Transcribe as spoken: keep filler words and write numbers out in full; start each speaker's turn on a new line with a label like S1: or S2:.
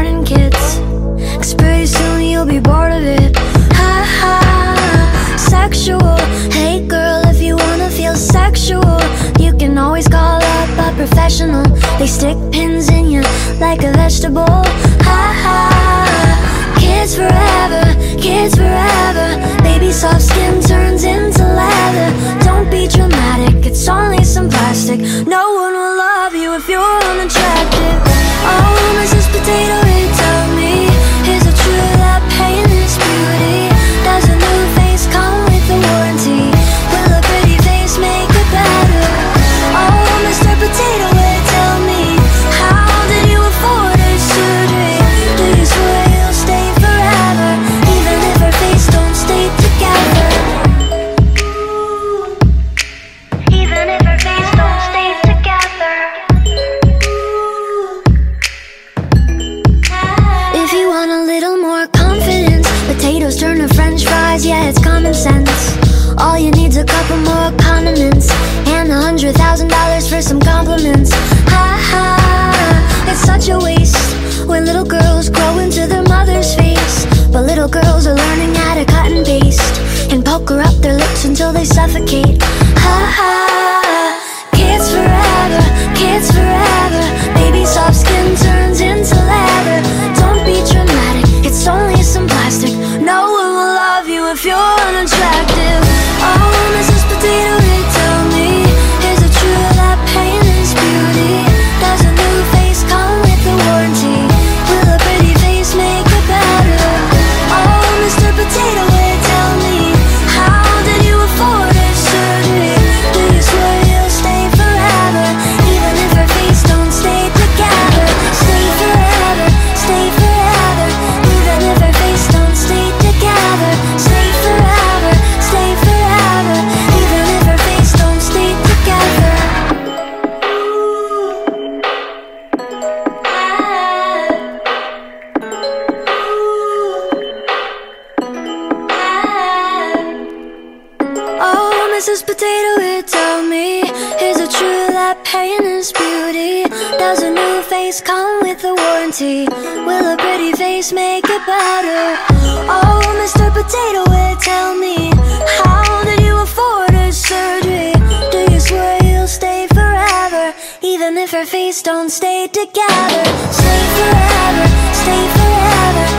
S1: morning kids, 'cause pretty soon you'll be bored of it. Ha ha, sexual. Hey girl, if you wanna feel sexual, you can always call up a professional. They stick pins in you like a vegetable. Ha ha, kids forever, kids forever. Baby soft skin turns into leather. Don't be dramatic, it's only some plastic. No one will love you if you're unattractive. Oh, Missus Potato Head, tell me, is it true that pain is beauty? Does a new face come with a warranty? Will a pretty face make it better? Oh, Mister Potato Head, tell me, how did you afford her surgery? Do you swear you'll stay forever, even if her face don't stay together? Even if her face don't stay together. If you want a little more confidence, potatoes turn to french fries, yeah, it's common sense. All you need's a couple more condiments and a hundred thousand dollars for some compliments. Ha ha, it's such a waste when little girls grow into their mother's face. But little girls are learning how to cut and paste and pucker up their lips until they suffocate. Ha ha, kids forever, kids forever. Baby soft skin turns into leather. Don't be dramatic, it's only some plastic. No one will love you if you're unattractive. Oh, Missus Potato Head, tell me, is it true that pain is beauty? Does a new face come with a warranty? Will a pretty face make it better? Oh, Mister Potato Head, tell me, how did you afford her surgery? Do you swear you'll stay forever, even if her face don't stay together? Stay forever, stay forever, even if her face don't stay together. Stay forever, stay forever, even if her face don't stay together. Oh, Missus Potato Head, tell me, is it true that pain is beauty? Does a new face come with a warranty? Will a pretty face make it better? Oh, Mister Potato Head, tell me, how did you afford her surgery? Do you swear you'll stay forever, even if her face don't stay together? Stay forever, stay forever,